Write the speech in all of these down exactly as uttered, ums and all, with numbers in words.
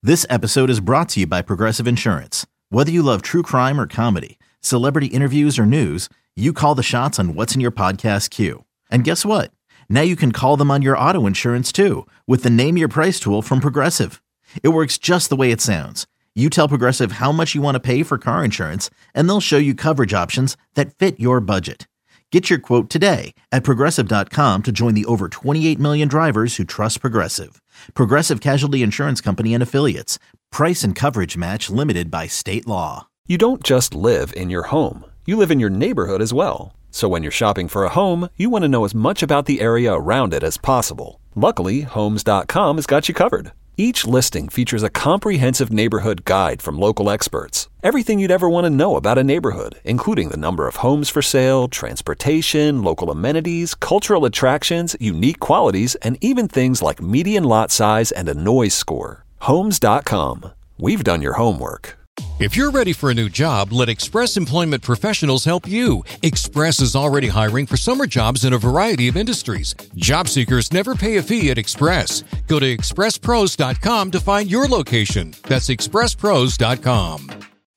This episode is brought to you by Progressive Insurance. Whether you love true crime or comedy, celebrity interviews or news, you call the shots on what's in your podcast queue. And guess what? Now you can call them on your auto insurance too with the Name Your Price tool from Progressive. It works just the way it sounds. You tell Progressive how much you want to pay for car insurance, and they'll show you coverage options that fit your budget. Get your quote today at Progressive dot com to join the over twenty-eight million drivers who trust Progressive. Progressive Casualty Insurance Company and Affiliates. Price and coverage match limited by state law. You don't just live in your home. You live in your neighborhood as well. So when you're shopping for a home, you want to know as much about the area around it as possible. Luckily, Homes dot com has got you covered. Each listing features a comprehensive neighborhood guide from local experts. Everything you'd ever want to know about a neighborhood, including the number of homes for sale, transportation, local amenities, cultural attractions, unique qualities, and even things like median lot size and a noise score. Homes dot com. We've done your homework. If you're ready for a new job, let Express Employment Professionals help you. Express is already hiring for summer jobs in a variety of industries. Job seekers never pay a fee at Express. Go to express pros dot com to find your location. That's express pros dot com.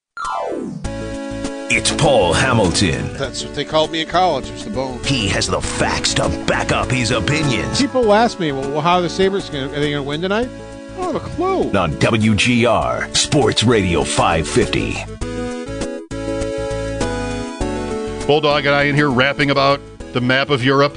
It's Paul Hamilton. That's what they called me in college. It's the bone. He has the facts to back up his opinions. People ask me, well, how are the Sabres going to, are they going to win tonight? I don't have a clue. On W G R, Sports Radio five fifty. Bulldog and I in here rapping about the map of Europe.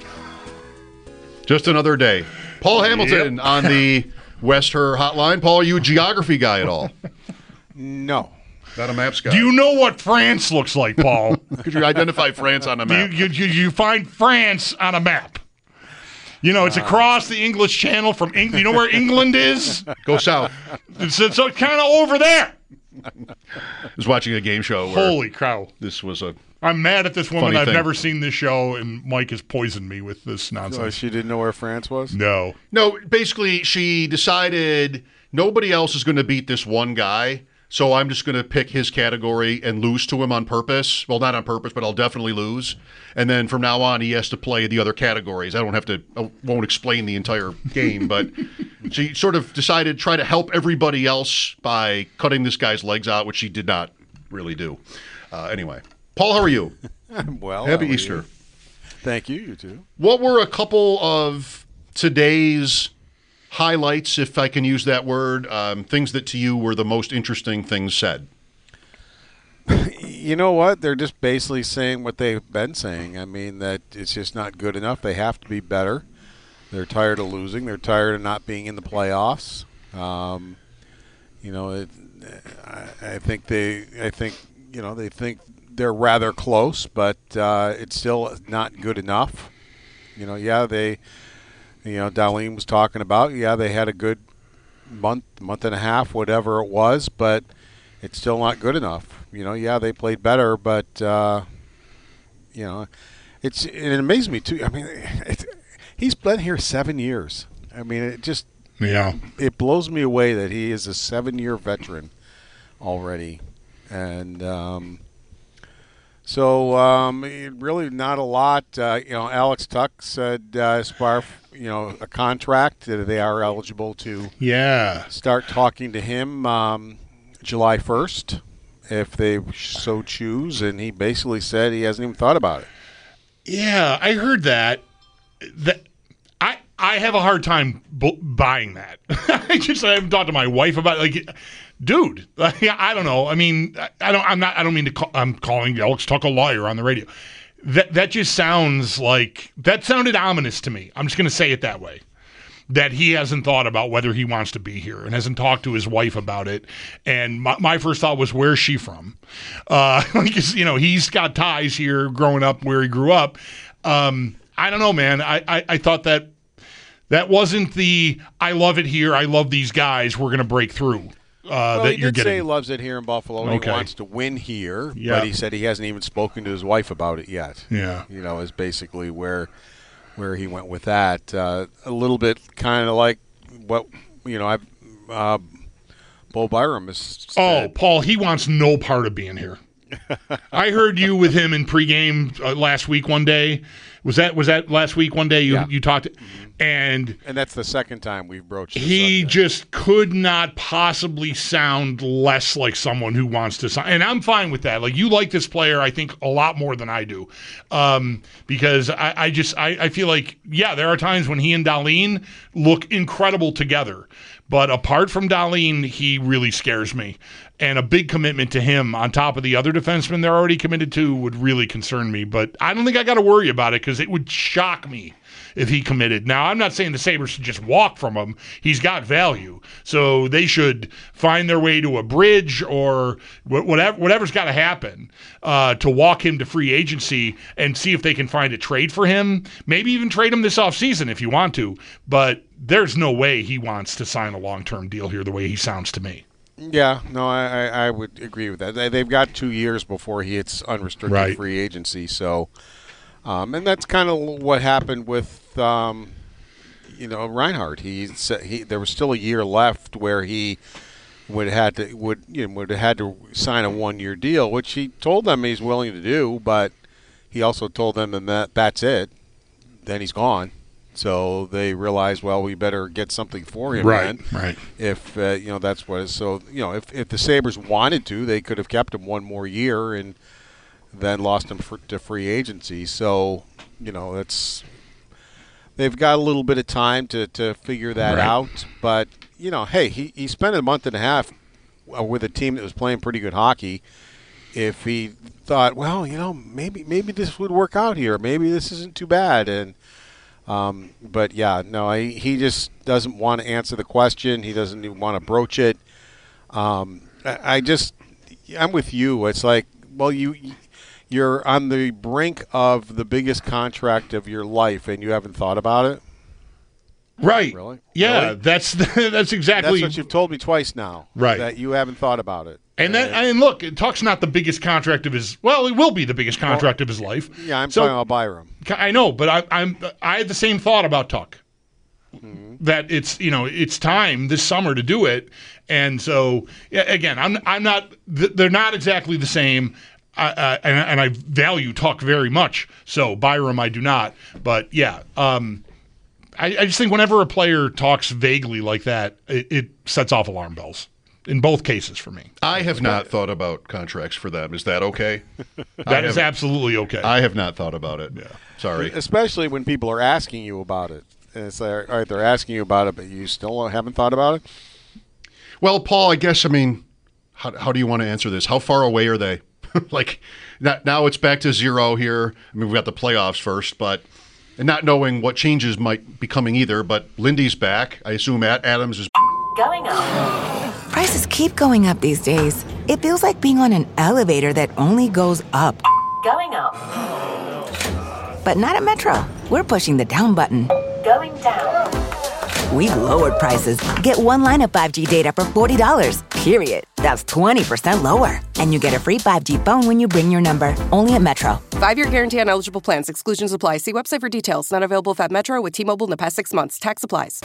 Just another day. Paul Hamilton yep. on the West Her hotline. Paul, are you a geography guy at all? No. Not a maps guy. Do you know what France looks like, Paul? Could you identify France on a map? You, you, you find France on a map. You know, it's across the English Channel from England. You know where England is? Go south. It's, it's kind of over there. I was watching a game show where Holy cow. This was a I'm mad at this woman. I've thing. never seen this show, and Mike has poisoned me with this nonsense. So she didn't know where France was? No. No, basically, she decided nobody else is going to beat this one guy, so I'm just going to pick his category and lose to him on purpose. Well, not on purpose, but I'll definitely lose. And then from now on, he has to play the other categories. I don't have to, I won't explain the entire game, but she sort of decided to try to help everybody else by cutting this guy's legs out, which she did not really do. Uh, anyway, Paul, how are you? I'm well. Happy Easter. You? Thank you, you too. What were a couple of today's highlights, if I can use that word, um, things that to you were the most interesting things said? You know what? They're just basically saying what they've been saying. I mean, that it's just not good enough. They have to be better. They're tired of losing. They're tired of not being in the playoffs. Um, you know, it, I, I think they, I think, you know, they think they're rather close, but uh, it's still not good enough. You know, yeah, they, you know, Darlene was talking about, yeah, they had a good month, month and a half, whatever it was, but it's still not good enough. You know, yeah, they played better, but, uh, you know, it's it amazes me, too. I mean, it's, he's been here seven years. I mean, it just yeah, it blows me away that he is a seven-year veteran already. And um, so um, really not a lot. Uh, you know, Alex Tuck said uh, as far, you know, a contract, that they are eligible to yeah start talking to him um, July first. If they so choose, and he basically said he hasn't even thought about it. Yeah, I heard that. That I I have a hard time bu- buying that. I just I haven't talked to my wife about it. Like, dude, like, I don't know. I mean, I don't. I'm not. I don't mean to. Call, I'm calling Alex Tuck a liar on the radio. That that just sounds like that sounded ominous to me. I'm just going to say it that way. That he hasn't thought about whether he wants to be here and hasn't talked to his wife about it. And my, my first thought was, where's she from? Uh, like, you know, he's got ties here growing up where he grew up. Um, I don't know, man. I, I, I thought that that wasn't the I love it here, I love these guys, we're going to break through. Uh, well, that he you're did getting. say he loves it here in Buffalo. And okay. He wants to win here, yeah. But he said he hasn't even spoken to his wife about it yet. Yeah. You know, is basically where where he went with that. Uh, a little bit kind of like what, you know, I've, uh, Bo Byram has said. Oh, Paul, he wants no part of being here. I heard you with him in pregame uh, last week one day. Was that was that last week one day you, yeah. you talked? And and that's the second time we've broached this he subject. just could not possibly sound less like someone who wants to sign. And I'm fine with that. Like, you like this player, I think, a lot more than I do. Um, because I, I just I, I feel like, yeah, there are times when he and Dahlin look incredible together. But apart from Dahlin, he really scares me. And a big commitment to him on top of the other defensemen they're already committed to would really concern me. But I don't think I got to worry about it because it would shock me if he committed. Now, I'm not saying the Sabres should just walk from him. He's got value. So they should find their way to a bridge or whatever, whatever's got to happen uh, to walk him to free agency and see if they can find a trade for him. Maybe even trade him this offseason if you want to. But there's no way he wants to sign a long-term deal here the way he sounds to me. Yeah, no, I, I would agree with that. They, they've got two years before he hits unrestricted Right. free agency. So, um, and that's kind of what happened with, um, you know, Reinhart. He said he there was still a year left where he would have had to would you know would have had to sign a one year deal, which he told them he's willing to do, but he also told them that that's it. Then he's gone. So they realized, well, we better get something for him. Right, then. right. If uh, you know that's what. It is. So you know, if if the Sabres wanted to, they could have kept him one more year and then lost him for, to free agency. So you know, it's they've got a little bit of time to, to figure that Right. out. But you know, hey, he he spent a month and a half with a team that was playing pretty good hockey. If he thought, well, you know, maybe maybe this would work out here. Maybe this isn't too bad. And Um, but yeah, no, I, he just doesn't want to answer the question. He doesn't even want to broach it. Um, I, I just, I'm with you. It's like, well, you, you're on the brink of the biggest contract of your life, and you haven't thought about it. Right. Really? Yeah, Really? that's that's exactly. That's what you've told me twice now. Right. That you haven't thought about it. And that, and look, Tuck's not the biggest contract of his. Well, it will be the biggest contract of his life. Yeah, I'm So- talking about Byram. I know, but I, I'm I had the same thought about Tuck. Mm-hmm. That it's you know it's time this summer to do it, and so yeah, again, I'm I'm not they're not exactly the same, uh, uh, and, and I value Tuck very much. So Byram, I do not, but yeah, um, I, I just think whenever a player talks vaguely like that, it, it sets off alarm bells. In both cases for me. I have not thought about contracts for them. Is that okay? That is absolutely okay. I have not thought about it. Yeah. Sorry. Especially when people are asking you about it. And it's like, all right, they're asking you about it, but you still haven't thought about it? Well, Paul, I guess, I mean, how, how do you want to answer this? How far away are they? Like, not, now it's back to zero here. I mean, we've got the playoffs first, but and not knowing what changes might be coming either, but Lindy's back. I assume Matt Adams is Going up. Prices keep going up these days. It feels like being on an elevator that only goes up. Going up. But not at Metro. We're pushing the down button. Going down. We've lowered prices. Get one line of five G data for forty dollars, period. That's twenty percent lower. And you get a free five G phone when you bring your number. Only at Metro. Five-year guarantee on eligible plans. Exclusions apply. See website for details. Not available at Metro with T-Mobile in the past six months. Tax applies.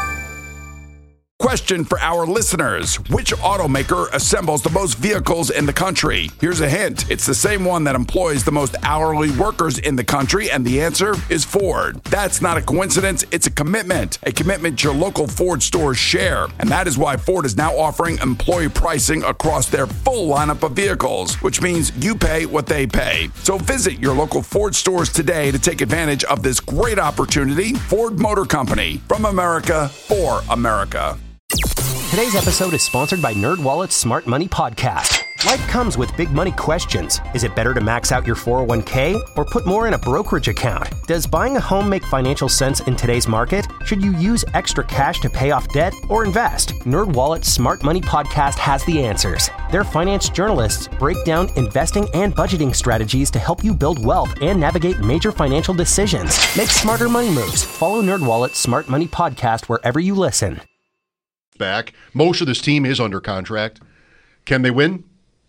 Question for our listeners. Which automaker assembles the most vehicles in the country? Here's a hint. It's the same one that employs the most hourly workers in the country, and the answer is Ford. That's not a coincidence. It's a commitment. A commitment your local Ford stores share. And that is why Ford is now offering employee pricing across their full lineup of vehicles, which means you pay what they pay. So visit your local Ford stores today to take advantage of this great opportunity. Ford Motor Company. From America, for America. Today's episode is sponsored by NerdWallet's Smart Money Podcast. Life comes with big money questions. Is it better to max out your four oh one k or put more in a brokerage account? Does buying a home make financial sense in today's market? Should you use extra cash to pay off debt or invest? NerdWallet's Smart Money Podcast has the answers. Their finance journalists break down investing and budgeting strategies to help you build wealth and navigate major financial decisions. Make smarter money moves. Follow NerdWallet's Smart Money Podcast wherever you listen. back. Most of this team is under contract. Can they win?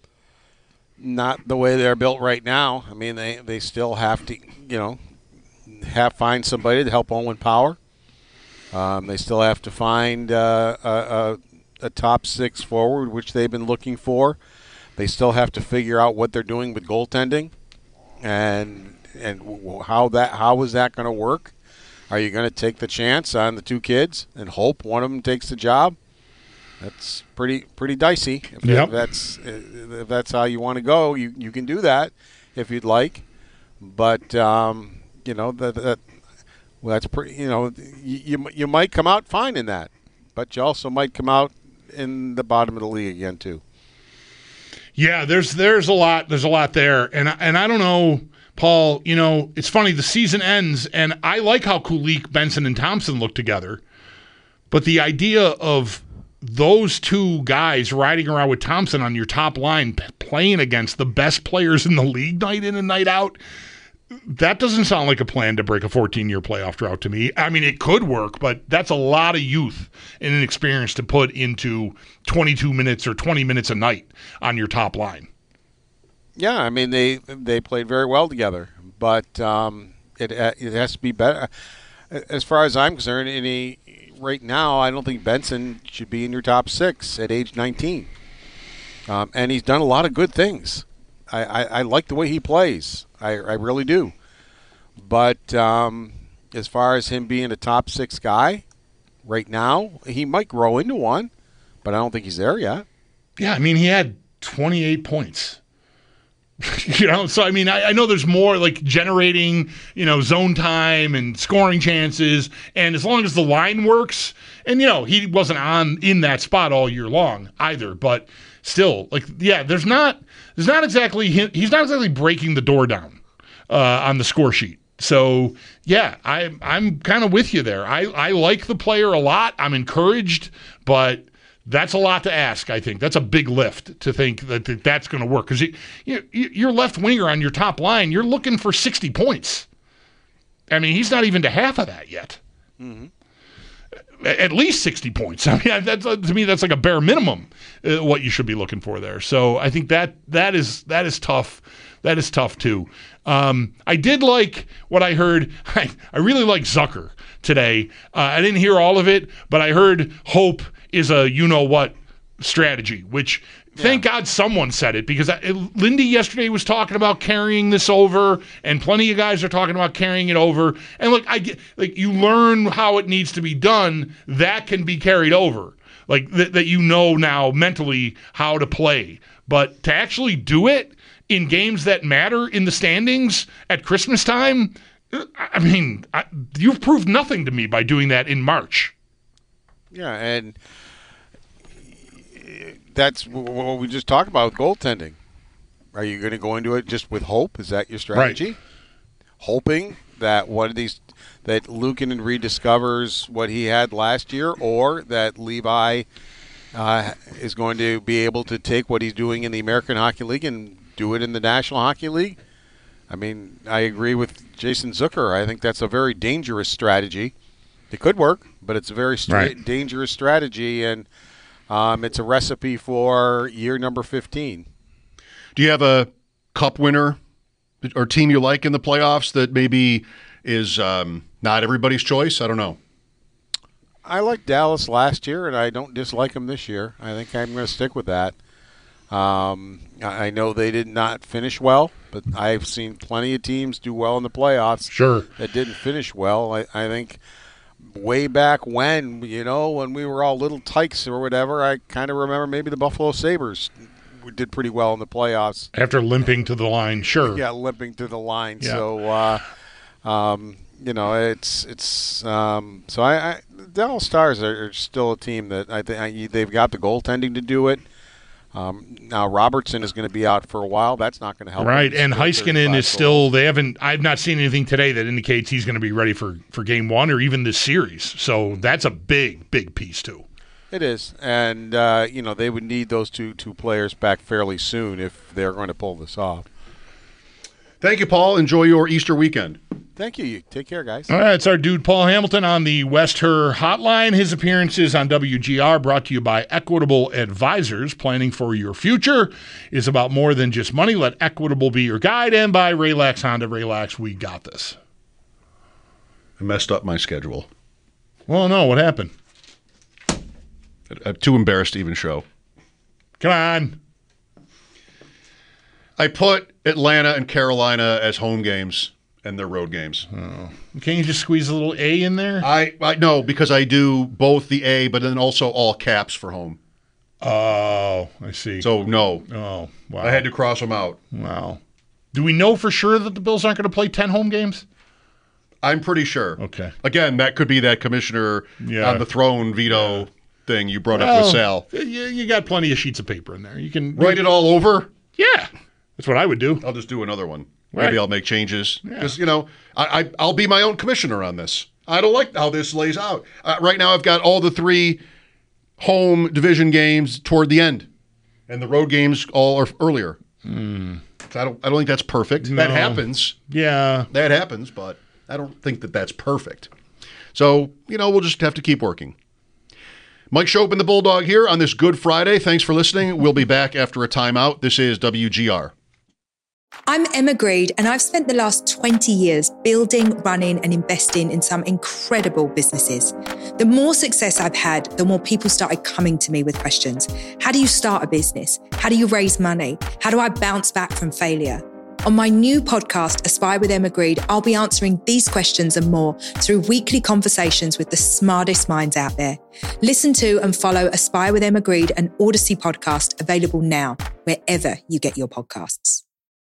Not the way they're built right now. I mean, they, they still have to, you know, have find somebody to help Owen Power. Um, they still have to find uh, a, a, a top six forward, which they've been looking for. They still have to figure out what they're doing with goaltending, and and how that how is that going to work? Are you going to take the chance on the two kids and hope one of them takes the job? That's pretty pretty dicey. If, yep. if that's if that's how you want to go, you, you can do that if you'd like. But um, you know that, that well, that's pretty. You know, you you might come out fine in that, but you also might come out in the bottom of the league again too. Yeah, there's there's a lot there's a lot there, and and I don't know, Paul. You know, it's funny. The season ends, and I like how Kulich, Benson, and Thompson look together, but the idea of those two guys riding around with Thompson on your top line, p- playing against the best players in the league night in and night out, that doesn't sound like a plan to break a fourteen-year playoff drought to me. I mean, it could work, but that's a lot of youth and inexperience to put into twenty-two minutes or twenty minutes a night on your top line. Yeah, I mean, they they played very well together, but um, it it has to be better. As far as I'm concerned, any right now, I don't think Benson should be in your top six at age nineteen. Um, and he's done a lot of good things. I, I, I like the way he plays. I, I really do. But um, as far as him being a top six guy right now, he might grow into one, but I don't think he's there yet. Yeah, I mean, he had twenty-eight points. You know, so I mean, I, I know there's more like generating, you know, zone time and scoring chances, and as long as the line works, and you know, he wasn't on in that spot all year long either, but still, like, yeah, there's not, there's not exactly, he's not exactly breaking the door down uh, on the score sheet. So yeah, I, I'm kind of with you there. I, I like the player a lot. I'm encouraged, but that's a lot to ask, I think. That's a big lift to think that, that that's going to work. Because you, you, your left winger on your top line, you're looking for sixty points. I mean, he's not even to half of that yet. Mm-hmm. At least sixty points. I mean, that's, to me, that's like a bare minimum uh, what you should be looking for there. So I think that that is that is tough. That is tough, too. Um, I did like what I heard. I, I really like Zucker today. Uh, I didn't hear all of it, but I heard hope is a you-know-what strategy, which yeah. Thank God someone said it, because I, Lindy yesterday was talking about carrying this over, and plenty of guys are talking about carrying it over. And look, I get, like, you learn how it needs to be done, that can be carried over. Like, th- that you know now mentally how to play. But to actually do it in games that matter in the standings at Christmas time, I mean, I, you've proved nothing to me by doing that in March. Yeah, and that's what we just talked about with goaltending. Are you going to go into it just with hope? Is that your strategy? Right. Hoping that one of these, that Luukkonen rediscovers what he had last year, or that Levi uh, is going to be able to take what he's doing in the American Hockey League and do it in the National Hockey League? I mean, I agree with Jason Zucker. I think that's a very dangerous strategy. It could work, but it's a very stra- right. dangerous strategy, and um, it's a recipe for year number fifteen. Do you have a cup winner or team you like in the playoffs that maybe is um, not everybody's choice? I don't know. I liked Dallas last year, and I don't dislike them this year. I think I'm going to stick with that. Um, I know they did not finish well, but I've seen plenty of teams do well in the playoffs sure. that didn't finish well. I, I think way back when, you know, when we were all little tykes or whatever, I kind of remember maybe the Buffalo Sabres did pretty well in the playoffs. After limping to the line, sure. Yeah, limping to the line. Yeah. So, uh, um, you know, it's it's um, so I, I the Dallas Stars are, are still a team that I think they've got the goaltending to do it. Um, now Robertson is going to be out for a while. That's not going to help. Right, and Heiskanen is still. They haven't. I've not seen anything today that indicates he's going to be ready for, for game one or even this series. So that's a big, big piece too. It is, and uh, you know they would need those two two players back fairly soon if they're going to pull this off. Thank you, Paul. Enjoy your Easter weekend. Thank you. You take care, guys. All right, it's our dude Paul Hamilton on the West Her Hotline. His appearances on W G R brought to you by Equitable Advisors. Planning for your future is about more than just money. Let Equitable be your guide. And by Raylax Honda. Raylax, we got this. I messed up my schedule. Well, no, what happened? I'm too embarrassed to even show. Come on. I put Atlanta and Carolina as home games and their road games. Oh. Can't you just squeeze a little A in there? I, I no, because I do both the A, but then also all caps for home. Oh, I see. So, no. Oh, wow. I had to cross them out. Wow. Do we know for sure that the Bills aren't going to play ten home games? I'm pretty sure. Okay. Again, that could be that commissioner Yeah. on the throne veto Yeah. thing you brought Well, up with Sal. You, you got plenty of sheets of paper in there. You can Write it all over? Yeah. That's what I would do. I'll just do another one. Right. Maybe I'll make changes. Because, you know, I, I, I'll be my own commissioner on this. I don't like how this lays out. Uh, right now, I've got all the three home division games toward the end. And the road games all are earlier. Mm. I don't I don't think that's perfect. No. That happens. Yeah. That happens, but I don't think that that's perfect. So, you know, we'll just have to keep working. Mike Schopp and the Bulldog here on this Good Friday. Thanks for listening. We'll be back after a timeout. This is W G R. I'm Emma Greed, and I've spent the last twenty years building, running, and investing in some incredible businesses. The more success I've had, the more people started coming to me with questions. How do you start a business? How do you raise money? How do I bounce back from failure? On my new podcast, Aspire with Emma Greed, I'll be answering these questions and more through weekly conversations with the smartest minds out there. Listen to and follow Aspire with Emma Greed, an Odyssey podcast available now, wherever you get your podcasts.